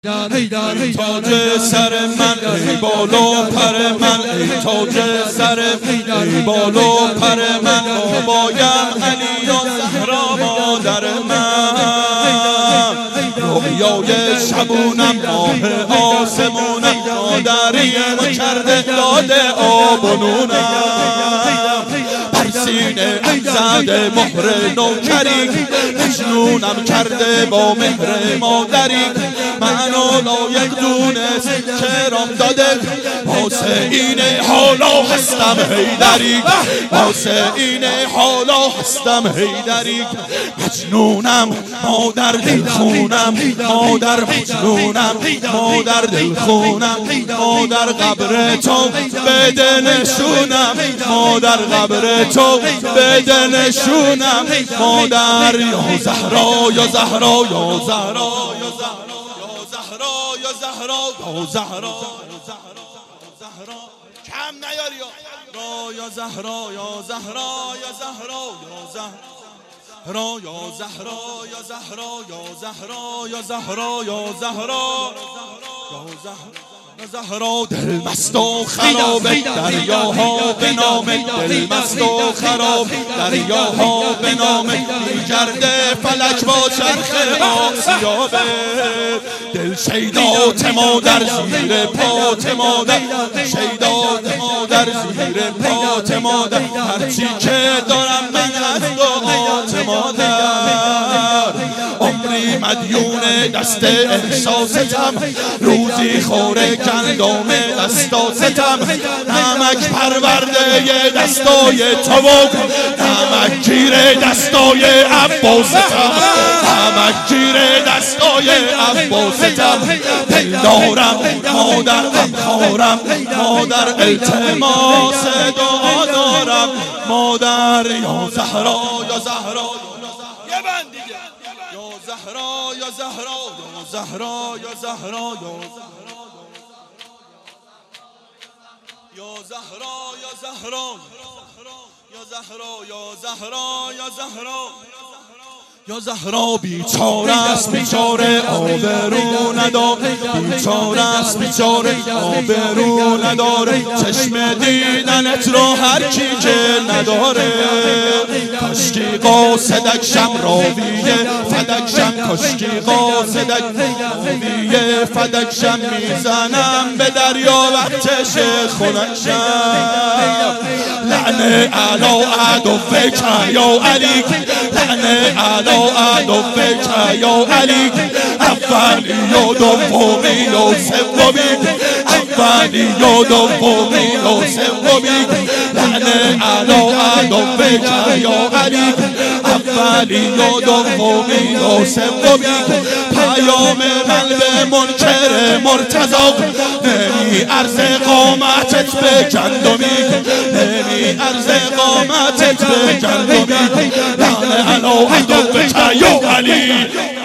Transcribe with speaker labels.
Speaker 1: تاج سر من ای بال و پر من، ای تاج سر ای بال و پر من، بابایم علی و زهرا مادر من، رویای شبونم ماه آسمونم، مادریم کرده داده آب و نونم، بر سینه زده مهر نوکری، مجنونم کرده با مهر مادری، منو لایق دونست کرام داده، واسه این حالا هستم حیدری، واسه این حالا هستم حیدری، مجنونم مادر دلخونم، مادر مجنونم مادر دلخونم، مادر قبر تو بده نشونم، مادر قبر تو بده نشونم، مادر یا زهرا یا زهرا یا زهرا یا زهرا یا زهرا یا زهرا زهرا کم نیاری یا زهرا یا زهرا یا زهرا یا زهرا یا زهرا یا زهرا یا زهرا یا زهرا یا زهرا یا زهرا، دل مست و خراب دریاها به نام، دل مست و خراب دریاها به نام، میگرده فلک با چرخ آسیابه، دل شیدات مادر زیر پات مادر، شیدات مادر زیر پات مادر، هرچی که دارم من از دعات مادر، عمری مدیون دست احساستم، روزی خوره گندم دستاستم، نمک پرورده دستای تو، نمک گیر دستای عباستم، نمک گیر دستای عباستم، دل دارم مادر غمخوارم، مادر التماس دعا دارم، مادر یا زهرا یا زهرا یه بند دیگه، یا زهرا یا زهرا یا زهرا یا زهرا یا زهرا یا زهرا یا زهرا یا زهرا یا زهرا یا زهرا، بیچاره است بیچاره آبرو نداره، بیچاره است بیچاره آبرو نداره، چشم دیدنت رو هر کی که نداره، کاشکی قاصدک شم راویه فدک شم، کاشکی قاصدک راویه فدک شم، میزنم به دریا وقتش خنک شم، لعنه علی عدوک یا علی، لعنه علی عدوک یا علی، اولی و دومی و سومی، اولی و دومی و سومی، لعنه علی عدوک یا علی، اولی و دومی و سومی، پیام من به منکر مرتضی، نمی ارز قامتت به گندمی، نمی ارز قامتت به گندمی، لعنه علی عدوک یا علی.